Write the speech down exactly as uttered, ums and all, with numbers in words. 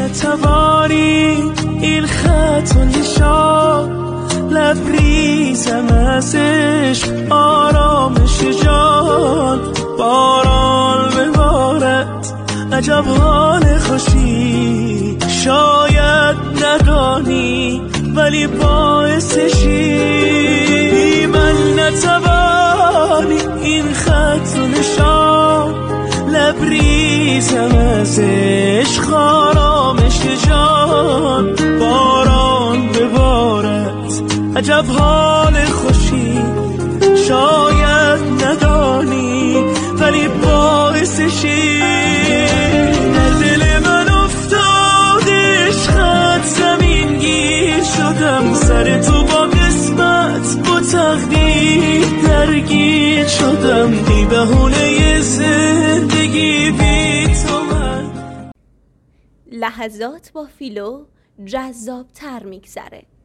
نتوانی این خط و نشان لبریزم از عشق آرامش جان باران ببارد عجب حال خوشی شاید ندانی ولی باعثشی من نتوانی این خط و نشان لبریزم از عشق آرامش جان باران ببارد عجب حال خوشی شاید ندانی ولی باعثشی در دل من افتاد عشقت زمین گیر شدم سر تو با قسمت با تقدیر درگیر شدم بی بهونه زندگی بی تو من. لحظات با فیلو جذاب تر میگذره.